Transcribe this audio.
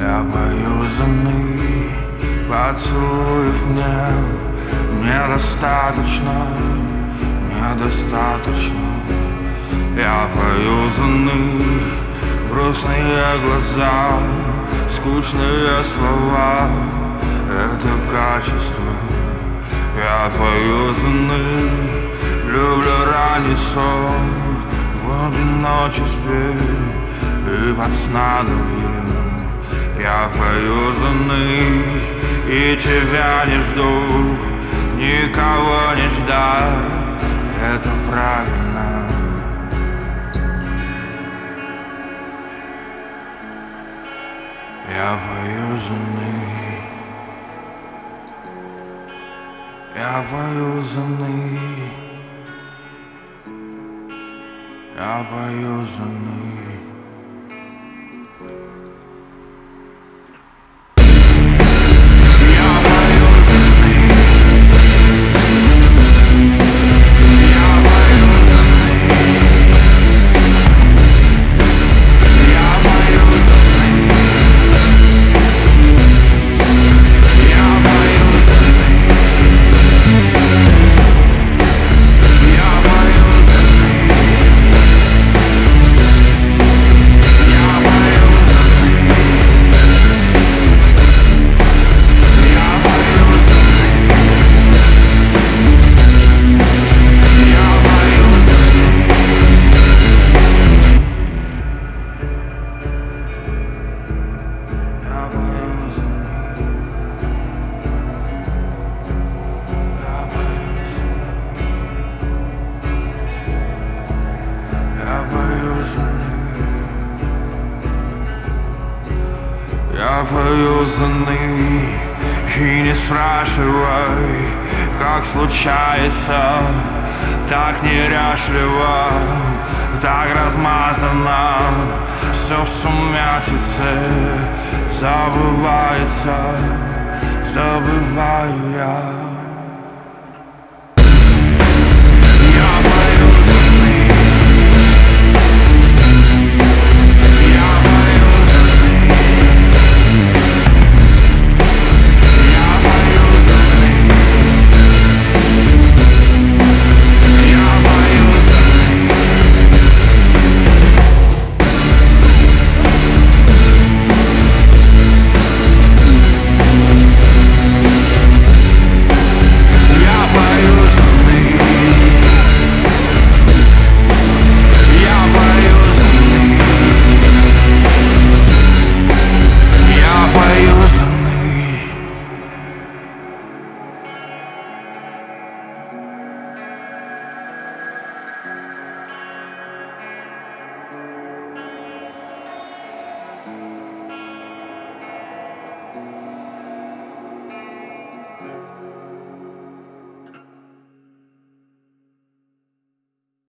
Я поюзанный поцелуев недостаточно. Я поюзанный, грустные глаза, скучные слова — это качество. Я поюзанный, люблю ранний сон в одиночестве и под снадобьем. Я поюзанный и тебя не жду, никого не ждать — это правильно. Я поюзанный, я поюзанный, я поюзанный. Я поюзанный, и не спрашивай, как случается, так неряшливо, так размазано, все в сумятице забывается, забываю я.